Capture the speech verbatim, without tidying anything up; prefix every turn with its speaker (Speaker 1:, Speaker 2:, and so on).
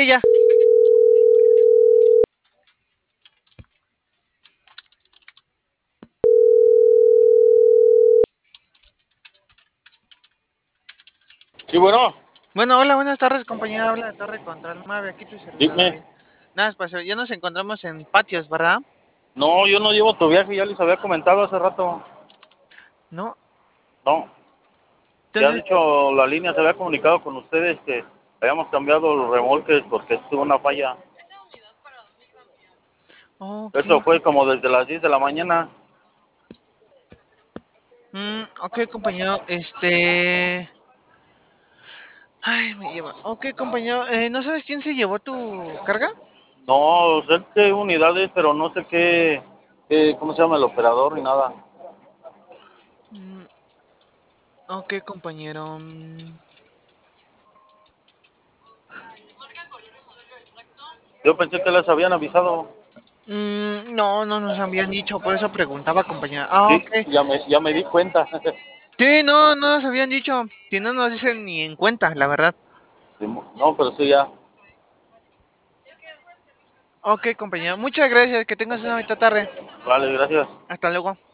Speaker 1: Sí, ya.
Speaker 2: Sí, bueno.
Speaker 1: Bueno, hola, buenas tardes, compañero. Habla de Torre Control nueve. Aquí tu servidor
Speaker 2: Dime.
Speaker 1: David. Nada, pues ya nos encontramos en patios, ¿verdad?
Speaker 2: No, yo no llevo tu viaje, ya les había comentado hace rato.
Speaker 1: No.
Speaker 2: No, ya de
Speaker 1: Entonces,
Speaker 2: hecho la línea se había comunicado con ustedes que habíamos cambiado los remolques porque tuvo una falla.
Speaker 1: ok.
Speaker 2: Eso fue como desde las diez de la mañana.
Speaker 1: Mm, ok, compañero. Este. Ay, me lleva. Ok, compañero. Eh, ¿no sabes quién se llevó tu carga?
Speaker 2: No, sé qué unidades, pero no sé qué, qué, cómo se llama el operador ni nada.
Speaker 1: Mm, ok, compañero. Mm,
Speaker 2: Yo pensé que les habían avisado.
Speaker 1: mm, no, no nos habían dicho, por eso preguntaba, compañero. Ah,
Speaker 2: Sí,
Speaker 1: ok.
Speaker 2: ya me, ya me di cuenta.
Speaker 1: Sí, no, no nos habían dicho. Si no nos dicen ni en cuenta, la verdad.
Speaker 2: No, pero sí ya.
Speaker 1: Ok, compañero. Muchas gracias. Que tengas una bonita tarde.
Speaker 2: Vale, gracias.
Speaker 1: Hasta luego.